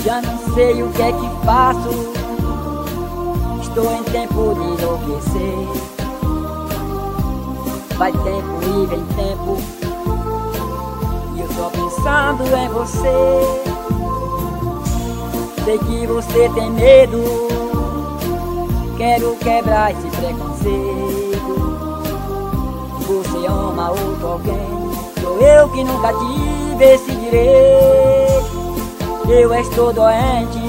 Já não sei o que é que faço, estou em tempo de enlouquecer. Vai tempo e vem tempo, e eu só pensando em você. Sei que você tem medo, quero quebrar esse preconceito. Você ama outro alguém, sou eu que nunca tive esse direito. Eu estou doente,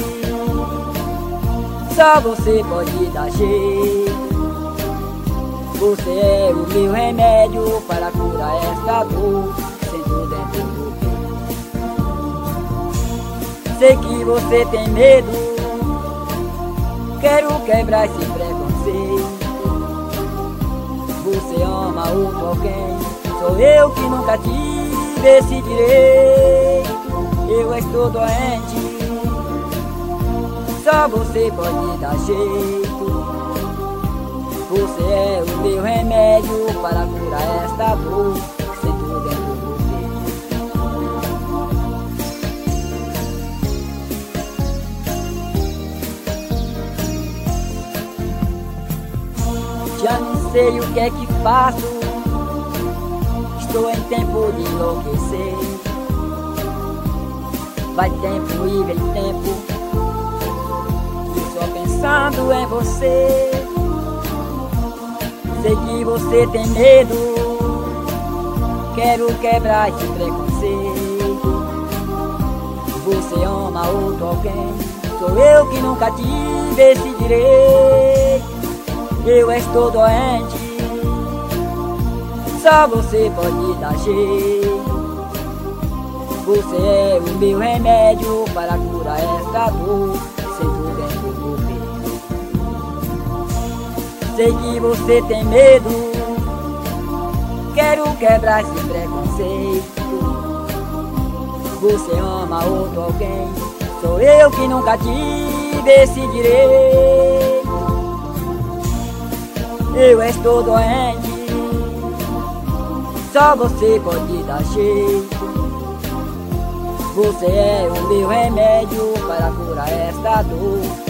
só você pode dar jeito. Você é o meu remédio para curar esta dor, sento dentro do peito. Sei que você tem medo, quero quebrar esse preconceito. Você ama outro alguém, sou eu que nunca tive esse direito. Eu estou doente, só você pode dar jeito. Você é o meu remédio para curar esta dor, sento dentro do peito. Já não sei o que é que faço, estou em tempo de enlouquecer. Vai tempo e vem tempo, e só pensando em você. Sei que você tem medo, quero quebrar esse preconceito. Você ama outro alguém, sou eu que nunca tive esse direito. Eu estou doente, só você pode dar jeito. Você é o meu remédio para curar esta dor, sento dentro do peito. Sei que você tem medo, quero quebrar esse preconceito. Você ama outro alguém, sou eu que nunca tive esse direito. Eu estou doente, só você pode dar jeito. Você é o meu remédio para curar esta dor.